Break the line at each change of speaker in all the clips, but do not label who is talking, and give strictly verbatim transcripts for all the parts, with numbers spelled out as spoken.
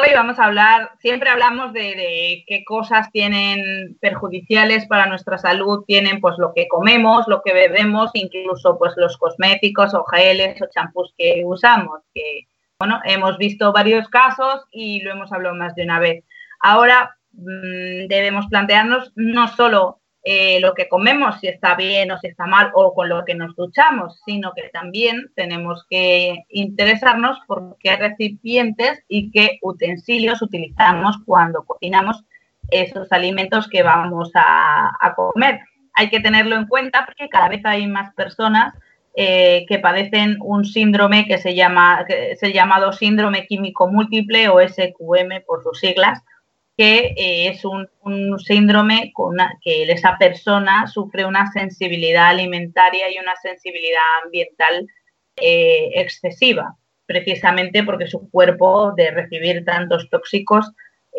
hoy vamos a hablar, siempre hablamos de, de qué cosas tienen perjudiciales para nuestra salud, tienen pues lo que comemos, lo que bebemos, incluso pues los cosméticos o geles o champús que usamos, que bueno, hemos visto varios casos y lo hemos hablado más de una vez. Ahora mmm, debemos plantearnos no solo eh, lo que comemos, si está bien o si está mal, o con lo que nos duchamos, sino que también tenemos que interesarnos por qué recipientes y qué utensilios utilizamos cuando cocinamos esos alimentos que vamos a, a comer. Hay que tenerlo en cuenta porque cada vez hay más personas eh, que padecen un síndrome que se llama, que es el llamado síndrome químico múltiple o S Q M por sus siglas, que eh, es un, un síndrome con una, que esa persona sufre una sensibilidad alimentaria y una sensibilidad ambiental eh, excesiva, precisamente porque su cuerpo, de recibir tantos tóxicos,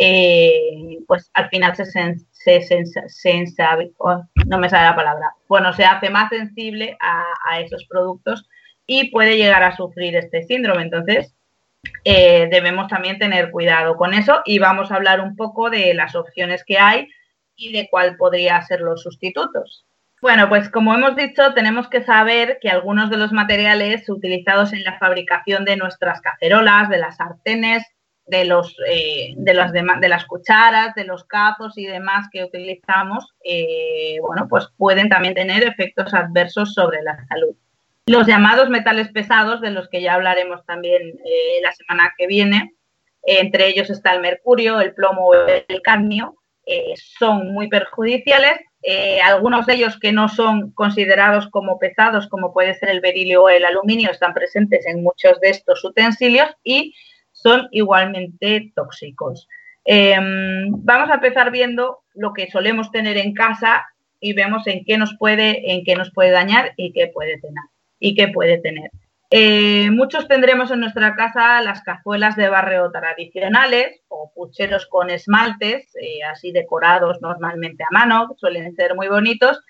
eh, pues al final se, sen, se, se, se, se oh, no me sale la palabra, bueno, se hace más sensible a, a esos productos y puede llegar a sufrir este síndrome. Entonces, Eh, debemos también tener cuidado con eso y vamos a hablar un poco de las opciones que hay y de cuál podría ser los sustitutos. Bueno, pues como hemos dicho, tenemos que saber que algunos de los materiales utilizados en la fabricación de nuestras cacerolas, de las sartenes, de, los, eh, de, las, de, de las cucharas, de los cazos y demás que utilizamos, eh, bueno, pues pueden también tener efectos adversos sobre la salud. Los llamados metales pesados, de los que ya hablaremos también eh, la semana que viene, eh, entre ellos está el mercurio, el plomo o el cadmio, eh, son muy perjudiciales. Eh, algunos de ellos que no son considerados como pesados, como puede ser el berilio o el aluminio, están presentes en muchos de estos utensilios y son igualmente tóxicos. Eh, vamos a empezar viendo lo que solemos tener en casa y vemos en qué nos puede, en qué nos puede dañar y qué puede tener. y qué puede tener. Eh, muchos tendremos en nuestra casa las cazuelas de barro tradicionales o pucheros con esmaltes, eh, así decorados normalmente a mano, suelen ser muy bonitos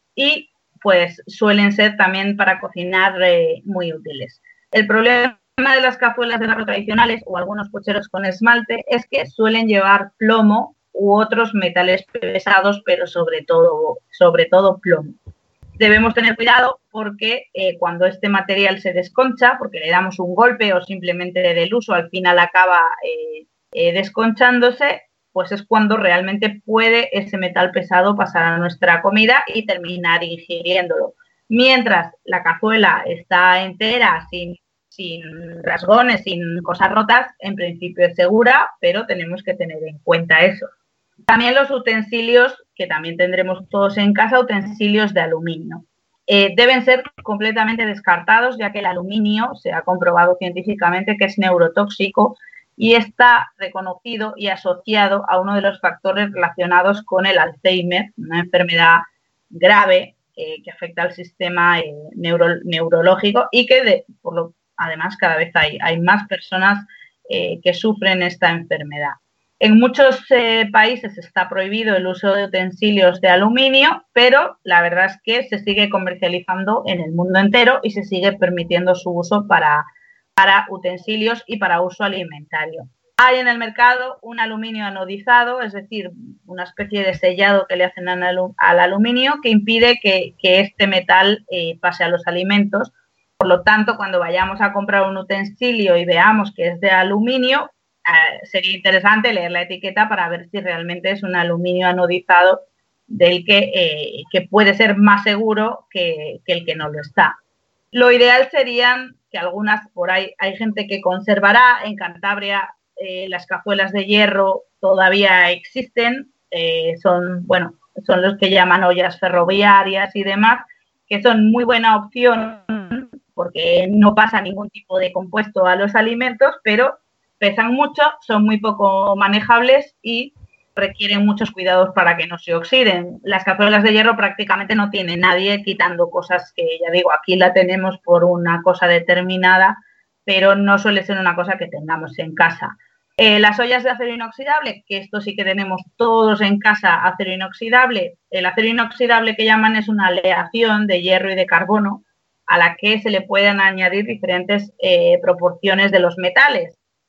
y pues suelen ser también para cocinar eh, muy útiles. El problema de las cazuelas de barro tradicionales o algunos pucheros con esmalte es que suelen llevar plomo u otros metales pesados, pero sobre todo, sobre todo plomo. Debemos tener cuidado porque eh, cuando este material se desconcha, porque le damos un golpe o simplemente del uso, al final acaba eh, eh, desconchándose, pues es cuando realmente puede ese metal pesado pasar a nuestra comida y terminar ingiriéndolo. Mientras la cazuela está entera, sin, sin rasgones, sin cosas rotas, en principio es segura, pero tenemos que tener en cuenta eso. También los utensilios, que también tendremos todos en casa, utensilios de aluminio. Eh, deben ser completamente descartados, ya que el aluminio se ha comprobado científicamente que es neurotóxico y está reconocido y asociado a uno de los factores relacionados con el Alzheimer, una enfermedad grave eh, que afecta al sistema eh, neuro, neurológico y que de, por lo, además cada vez hay, hay más personas eh, que sufren esta enfermedad. En muchos eh, países está prohibido el uso de utensilios de aluminio, pero la verdad es que se sigue comercializando en el mundo entero y se sigue permitiendo su uso para, para utensilios y para uso alimentario. Hay en el mercado un aluminio anodizado, es decir, una especie de sellado que le hacen al, al aluminio que impide que, que este metal eh, pase a los alimentos. Por lo tanto, cuando vayamos a comprar un utensilio y veamos que es de aluminio, Uh, sería interesante leer la etiqueta para ver si realmente es un aluminio anodizado del que, eh, que puede ser más seguro que, que el que no lo está. Lo ideal serían que algunas, por ahí hay gente que conservará, en Cantabria eh, las cazuelas de hierro todavía existen, eh, son, bueno, son los que llaman ollas ferroviarias y demás, que son muy buena opción porque no pasa ningún tipo de compuesto a los alimentos, pero pesan mucho, son muy poco manejables y requieren muchos cuidados para que no se oxiden. Las cazuelas de hierro prácticamente no tiene nadie quitando cosas que, ya digo, aquí la tenemos por una cosa determinada, pero no suele ser una cosa que tengamos en casa. Eh, las ollas de acero inoxidable, que esto sí que tenemos todos en casa, acero inoxidable. El acero inoxidable que llaman es una aleación de hierro y de carbono a la que se le pueden añadir diferentes eh, proporciones de los metales.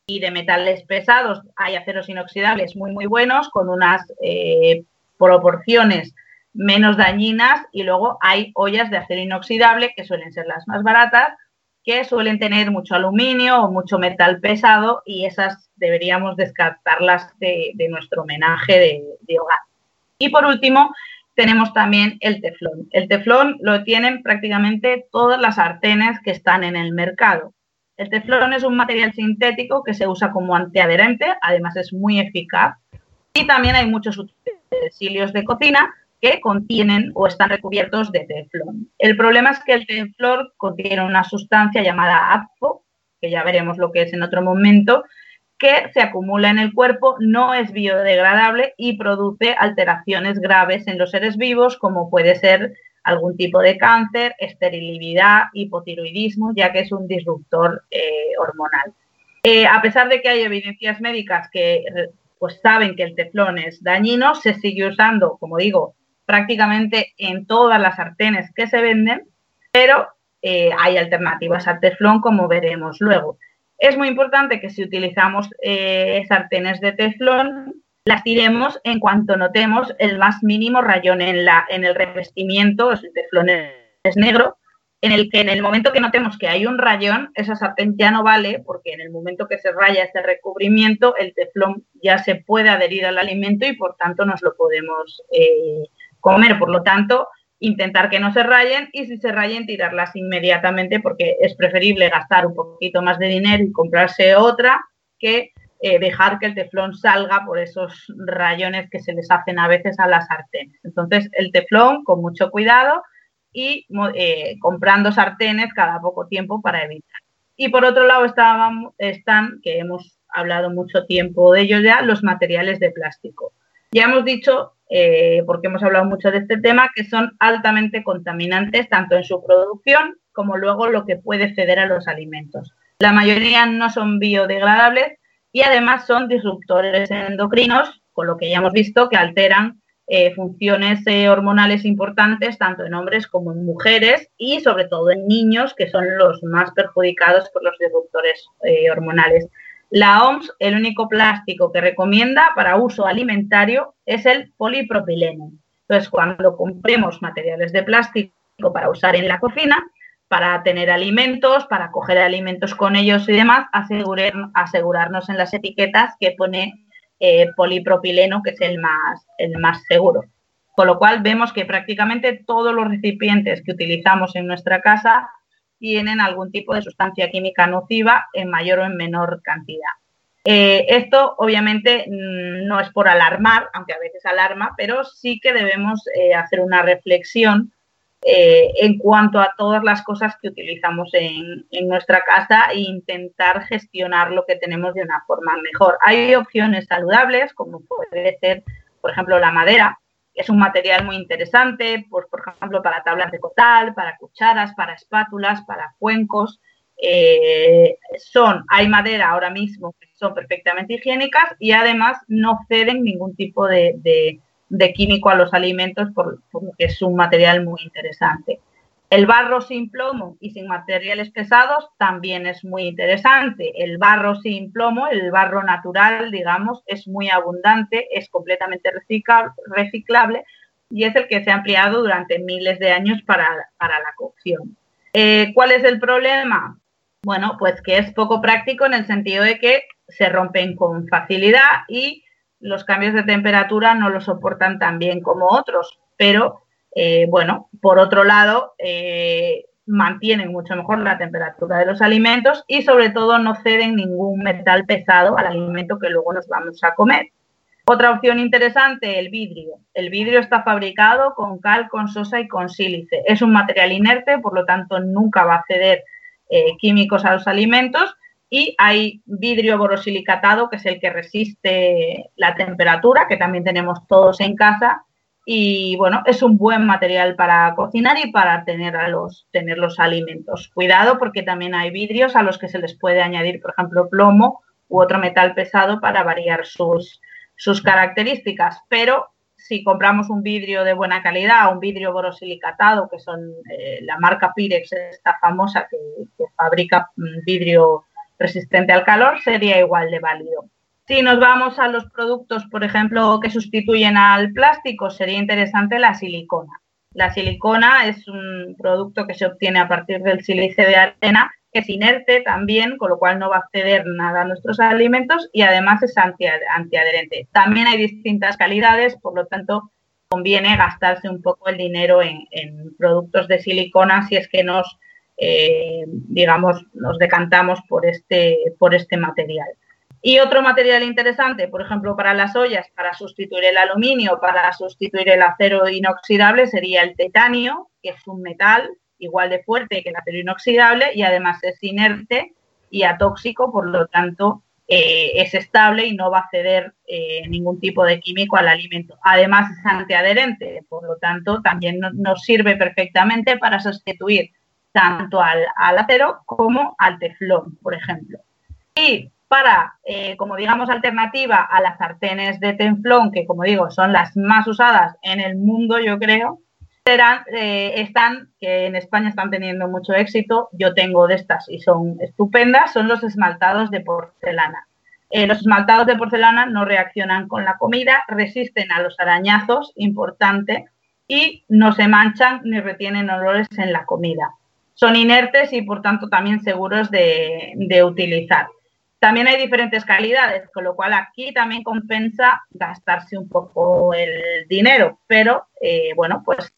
y de metales pesados hay aceros inoxidables muy, muy buenos con unas eh, proporciones menos dañinas, y luego hay ollas de acero inoxidable que suelen ser las más baratas, que suelen tener mucho aluminio o mucho metal pesado, y esas deberíamos descartarlas de, de nuestro menaje de, de hogar. Y por último, tenemos también el teflón. El teflón lo tienen prácticamente todas las sartenes que están en el mercado. El teflón es un material sintético que se usa como antiadherente, además es muy eficaz, y también hay muchos utensilios de cocina que contienen o están recubiertos de teflón. El problema es que el teflón contiene una sustancia llamada A P F O, que ya veremos lo que es en otro momento, que se acumula en el cuerpo, no es biodegradable y produce alteraciones graves en los seres vivos, como puede ser algún tipo de cáncer, esterilidad, hipotiroidismo, ya que es un disruptor eh, hormonal. Eh, a pesar de que hay evidencias médicas que pues, saben que el teflón es dañino, se sigue usando, como digo, prácticamente en todas las sartenes que se venden, pero eh, hay alternativas al teflón, como veremos luego. Es muy importante que si utilizamos eh, sartenes de teflón, las tiremos en cuanto notemos el más mínimo rayón en, la, en el revestimiento. El teflón es negro, en el que en el momento que notemos que hay un rayón, esa sartén ya no vale, porque en el momento que se raya ese recubrimiento, el teflón ya se puede adherir al alimento y por tanto nos lo podemos eh, comer. Por lo tanto, intentar que no se rayen, y si se rayen, tirarlas inmediatamente, porque es preferible gastar un poquito más de dinero y comprarse otra que eh, dejar que el teflón salga por esos rayones que se les hacen a veces a las sartenes. Entonces, el teflón con mucho cuidado y eh, comprando sartenes cada poco tiempo para evitar. Y por otro lado estaban, están, que hemos hablado mucho tiempo de ellos ya, los materiales de plástico. Ya hemos dicho, eh, porque hemos hablado mucho de este tema, que son altamente contaminantes tanto en su producción como luego lo que puede ceder a los alimentos. La mayoría no son biodegradables y además son disruptores endocrinos, con lo que ya hemos visto que alteran eh, funciones eh, hormonales importantes tanto en hombres como en mujeres, y sobre todo en niños, que son los más perjudicados por los disruptores eh, hormonales. La O M S, el único plástico que recomienda para uso alimentario es el polipropileno. Entonces, cuando compremos materiales de plástico para usar en la cocina, para tener alimentos, para coger alimentos con ellos y demás, asegurar, asegurarnos en las etiquetas que pone eh, polipropileno, que es el más, el más seguro. Con lo cual, vemos que prácticamente todos los recipientes que utilizamos en nuestra casa tienen algún tipo de sustancia química nociva en mayor o en menor cantidad. Eh, esto obviamente no es por alarmar, aunque a veces alarma, pero sí que debemos eh, hacer una reflexión eh, en cuanto a todas las cosas que utilizamos en, en nuestra casa e intentar gestionar lo que tenemos de una forma mejor. Hay opciones saludables, como puede ser, por ejemplo, la madera. Es un material muy interesante, pues, por ejemplo, para tablas de costal, para cucharas, para espátulas, para cuencos. Eh, son, hay madera ahora mismo que son perfectamente higiénicas y además no ceden ningún tipo de, de, de químico a los alimentos, por, por lo que es un material muy interesante. El barro sin plomo y sin materiales pesados también es muy interesante. El barro sin plomo, el barro natural, digamos, es muy abundante, es completamente reciclable y es el que se ha empleado durante miles de años para, para la cocción. Eh, ¿Cuál es el problema? Bueno, pues que es poco práctico en el sentido de que se rompen con facilidad y los cambios de temperatura no lo soportan tan bien como otros, pero Eh, bueno, por otro lado, eh, mantienen mucho mejor la temperatura de los alimentos y sobre todo no ceden ningún metal pesado al alimento que luego nos vamos a comer. Otra opción interesante, el vidrio. El vidrio está fabricado con cal, con sosa y con sílice. Es un material inerte, por lo tanto nunca va a ceder eh, químicos a los alimentos, y hay vidrio borosilicatado, que es el que resiste la temperatura, que también tenemos todos en casa. Y bueno, es un buen material para cocinar y para tener, a los, tener los alimentos. Cuidado, porque también hay vidrios a los que se les puede añadir, por ejemplo, plomo u otro metal pesado para variar sus, sus características. Pero si compramos un vidrio de buena calidad, un vidrio borosilicatado, que son eh, la marca Pirex, esta famosa que, que fabrica vidrio resistente al calor, sería igual de válido. Si nos vamos a los productos, por ejemplo, que sustituyen al plástico, sería interesante la silicona. La silicona es un producto que se obtiene a partir del sílice de arena, que es inerte también, con lo cual no va a ceder nada a nuestros alimentos y además es antiadherente. También hay distintas calidades, por lo tanto, conviene gastarse un poco el dinero en, en productos de silicona si es que nos, eh, digamos, nos decantamos por este, por este material. Y otro material interesante, por ejemplo, para las ollas, para sustituir el aluminio, para sustituir el acero inoxidable, sería el titanio, que es un metal igual de fuerte que el acero inoxidable y además es inerte y atóxico, por lo tanto eh, es estable y no va a ceder eh, ningún tipo de químico al alimento. Además es antiadherente, por lo tanto también no, nos sirve perfectamente para sustituir tanto al, al acero como al teflón, por ejemplo. Y para, eh, como digamos, alternativa a las sartenes de teflón, que como digo son las más usadas en el mundo, yo creo, serán, eh, están, que en España están teniendo mucho éxito, yo tengo de estas y son estupendas, son los esmaltados de porcelana. Eh, los esmaltados de porcelana no reaccionan con la comida, resisten a los arañazos, importante, y no se manchan ni retienen olores en la comida. Son inertes y, por tanto, también seguros de, de utilizar. También hay diferentes calidades, con lo cual aquí también compensa gastarse un poco el dinero, pero eh, bueno, pues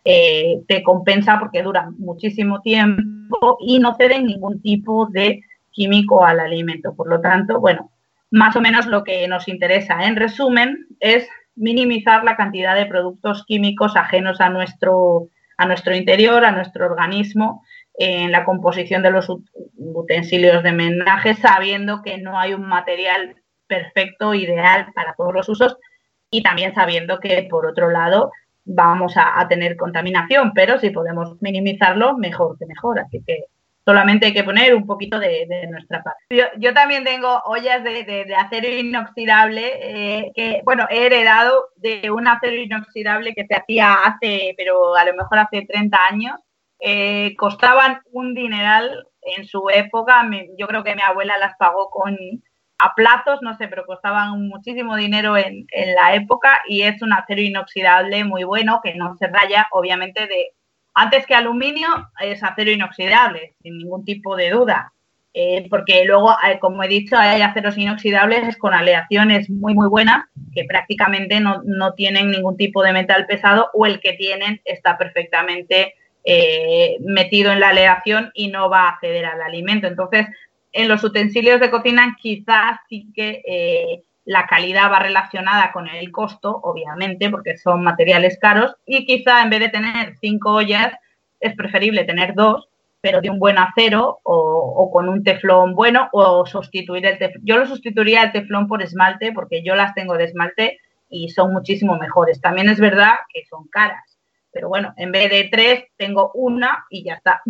eh, te compensa porque duran muchísimo tiempo y no ceden ningún tipo de químico al alimento. Por lo tanto, bueno, más o menos lo que nos interesa, en resumen, es minimizar la cantidad de productos químicos ajenos a nuestro, a nuestro interior, a nuestro organismo, en la composición de los utensilios de menaje, sabiendo que no hay un material perfecto, ideal para todos los usos y también sabiendo que, por otro lado, vamos a, a tener contaminación, pero si podemos minimizarlo, mejor que mejor. Así que solamente hay que poner un poquito de, de nuestra parte. Yo, yo también tengo ollas de, de, de acero inoxidable, eh, que, bueno, he heredado de un acero inoxidable que se hacía hace, pero a lo mejor hace treinta años. Eh, costaban un dineral en su época, me, yo creo que mi abuela las pagó con a plazos, no sé, pero costaban muchísimo dinero en, en la época y es un acero inoxidable muy bueno que no se raya, obviamente, de antes que aluminio es acero inoxidable, sin ningún tipo de duda, eh, porque luego, eh, como he dicho, hay aceros inoxidables con aleaciones muy, muy buenas que prácticamente no, no tienen ningún tipo de metal pesado o el que tienen está perfectamente Eh, metido en la aleación y no va a acceder al alimento. Entonces, en los utensilios de cocina quizás sí que eh, la calidad va relacionada con el costo, obviamente, porque son materiales caros, y quizá en vez de tener cinco ollas, es preferible tener dos, pero de un buen acero o, o con un teflón bueno, o sustituir el teflón. Yo lo sustituiría el teflón por esmalte, porque yo las tengo de esmalte y son muchísimo mejores. También es verdad que son caras. Pero bueno, en vez de tres, tengo una y ya está.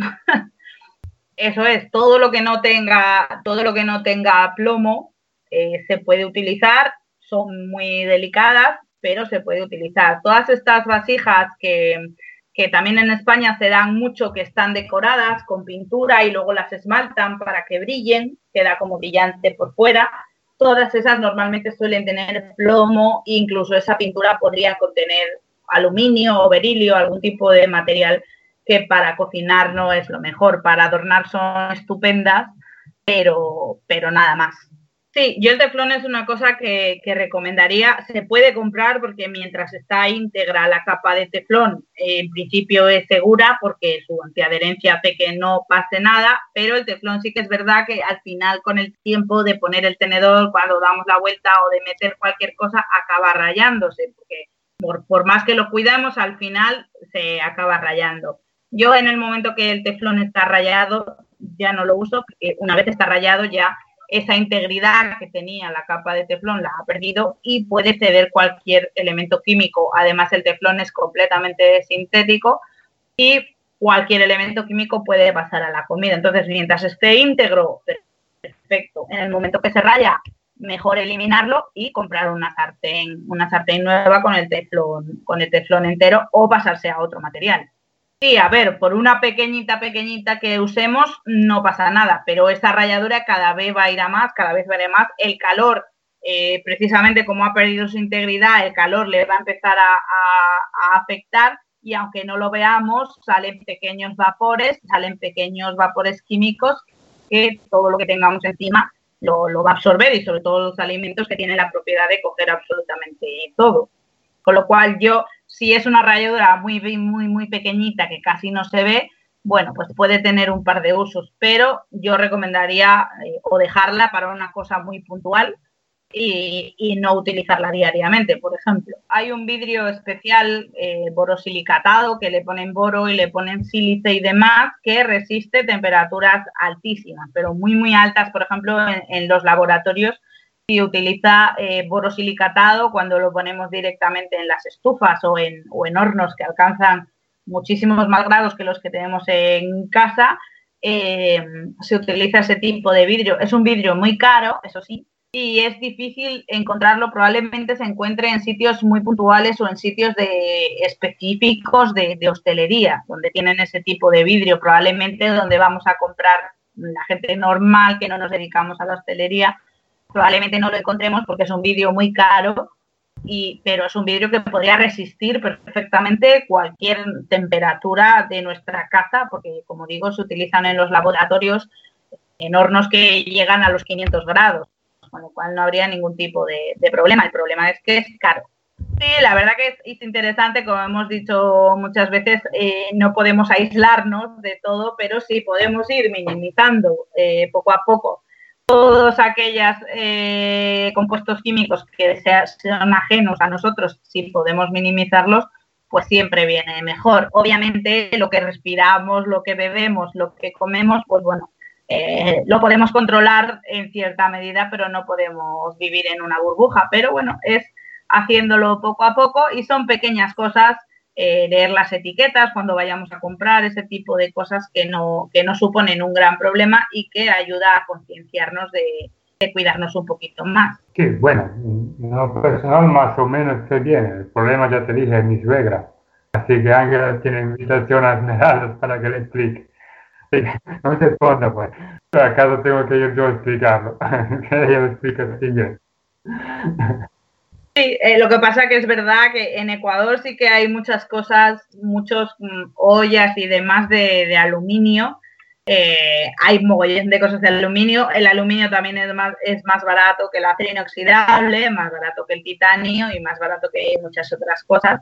Eso es, todo lo que no tenga, todo lo que no tenga plomo eh, se puede utilizar, son muy delicadas, pero se puede utilizar. Todas estas vasijas que, que también en España se dan mucho, que están decoradas con pintura y luego las esmaltan para que brillen, queda como brillante por fuera. Todas esas normalmente suelen tener plomo, incluso esa pintura podría contener aluminio o berilio, algún tipo de material que para cocinar no es lo mejor, para adornar son estupendas, pero, pero nada más. Sí, yo el teflón es una cosa que, que recomendaría, se puede comprar porque mientras está íntegra la capa de teflón, eh, en principio es segura porque su antiadherencia hace que no pase nada, pero el teflón sí que es verdad que al final con el tiempo de poner el tenedor, cuando damos la vuelta o de meter cualquier cosa, acaba rayándose, porque Por, por más que lo cuidamos, al final se acaba rayando. Yo en el momento que el teflón está rayado, ya no lo uso, porque una vez está rayado ya esa integridad que tenía la capa de teflón la ha perdido y puede ceder cualquier elemento químico. Además, el teflón es completamente sintético y cualquier elemento químico puede pasar a la comida. Entonces, mientras esté íntegro, perfecto. En el momento que se raya, mejor eliminarlo y comprar una sartén, una sartén nueva con el teflón, con el teflón entero o pasarse a otro material. Sí, a ver, por una pequeñita, pequeñita que usemos no pasa nada, pero esa ralladura cada vez va a ir a más, cada vez va a ir a más. El calor, eh, precisamente como ha perdido su integridad, el calor le va a empezar a, a, a afectar y aunque no lo veamos, salen pequeños vapores, salen pequeños vapores químicos que todo lo que tengamos encima lo, lo va a absorber y sobre todo los alimentos que tienen la propiedad de coger absolutamente todo. Con lo cual yo, si es una ralladura muy, muy, muy pequeñita que casi no se ve, bueno, pues puede tener un par de usos, pero yo recomendaría eh, o dejarla para una cosa muy puntual y, y no utilizarla diariamente, por ejemplo. Hay un vidrio especial eh, borosilicatado que le ponen boro y le ponen sílice y demás que resiste temperaturas altísimas, pero muy, muy altas, por ejemplo, en, en los laboratorios. Si utiliza eh, borosilicatado cuando lo ponemos directamente en las estufas o en, o en hornos que alcanzan muchísimos más grados que los que tenemos en casa, eh, se utiliza ese tipo de vidrio. Es un vidrio muy caro, eso sí, y es difícil encontrarlo. Probablemente se encuentre en sitios muy puntuales o en sitios de, específicos de, de hostelería, donde tienen ese tipo de vidrio, probablemente donde vamos a comprar la gente normal que no nos dedicamos a la hostelería. Probablemente no lo encontremos porque es un vidrio muy caro, y, pero es un vidrio que podría resistir perfectamente cualquier temperatura de nuestra casa, porque, como digo, se utilizan en los laboratorios en hornos que llegan a los quinientos grados, con lo cual no habría ningún tipo de, de problema. El problema es que es caro. Sí, la verdad que es, es interesante, como hemos dicho muchas veces, eh, no podemos aislarnos de todo, pero sí podemos ir minimizando eh, poco a poco todos aquellos eh, compuestos químicos que sea, sean ajenos a nosotros. Si podemos minimizarlos, pues siempre viene mejor. Obviamente lo que respiramos, lo que bebemos, lo que comemos, pues bueno, eh, lo podemos controlar en cierta medida, pero no podemos vivir en una burbuja. Pero bueno, es haciéndolo poco a poco y son pequeñas cosas. Eh, leer las etiquetas cuando vayamos a comprar, ese tipo de cosas que no, que no suponen un gran problema y que ayuda a concienciarnos de, de cuidarnos un poquito más.
Sí, bueno, no personal más o menos sé bien. El problema, ya te dije, es mi suegra. Así que Ángela tiene invitación a Esmeraldas para que le explique. Sí, no se esconda, pues. ¿Acaso tengo que ir yo a explicarlo? Que ella lo explica así bien.
Sí, eh, lo que pasa que es verdad que en Ecuador sí que hay muchas cosas, muchos mm, ollas y demás de, de aluminio. Eh, hay mogollón de cosas de aluminio. El aluminio también es más, es más barato que el acero inoxidable, más barato que el titanio y más barato que muchas otras cosas.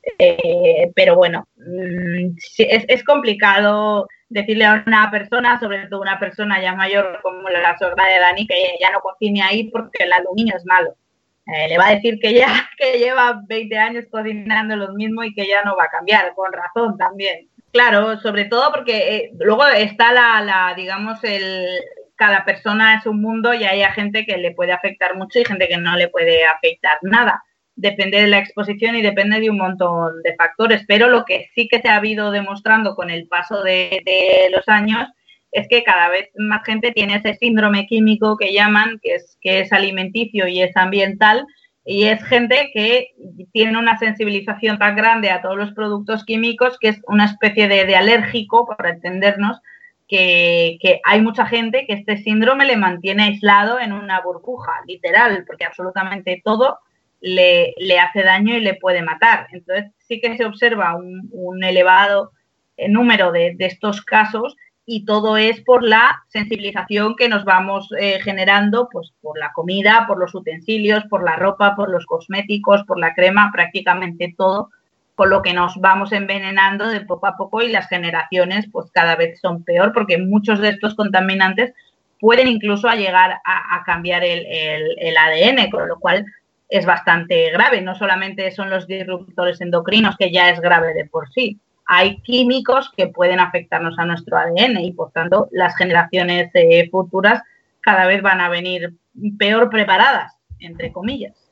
Eh, pero bueno, mmm, sí, es, es complicado decirle a una persona, sobre todo una persona ya mayor como la suegra de Dani, que ya no cocine ahí porque el aluminio es malo. Eh, le va a decir que ya que lleva veinte años cocinando lo mismo y que ya no va a cambiar, con razón también. Claro, sobre todo porque eh, luego está la, la, digamos, el, cada persona es un mundo y hay gente que le puede afectar mucho y gente que no le puede afectar nada. Depende de la exposición y depende de un montón de factores, pero lo que sí que se ha habido demostrando con el paso de, de los años es que cada vez más gente tiene ese síndrome químico que llaman, que es, que es alimenticio y es ambiental, y es gente que tiene una sensibilización tan grande a todos los productos químicos que es una especie de, de alérgico, para entendernos, que, que hay mucha gente que este síndrome le mantiene aislado en una burbuja, literal, porque absolutamente todo le, le hace daño y le puede matar. Entonces sí que se observa un, un elevado número de, de estos casos, y todo es por la sensibilización que nos vamos eh, generando, pues por la comida, por los utensilios, por la ropa, por los cosméticos, por la crema, prácticamente todo, con lo que nos vamos envenenando de poco a poco, y las generaciones pues cada vez son peor porque muchos de estos contaminantes pueden incluso llegar a, a cambiar el, el, el A D N, con lo cual es bastante grave. No solamente son los disruptores endocrinos, que ya es grave de por sí, hay químicos que pueden afectarnos a nuestro A D N y, por tanto, las generaciones eh, futuras cada vez van a venir peor preparadas, entre comillas.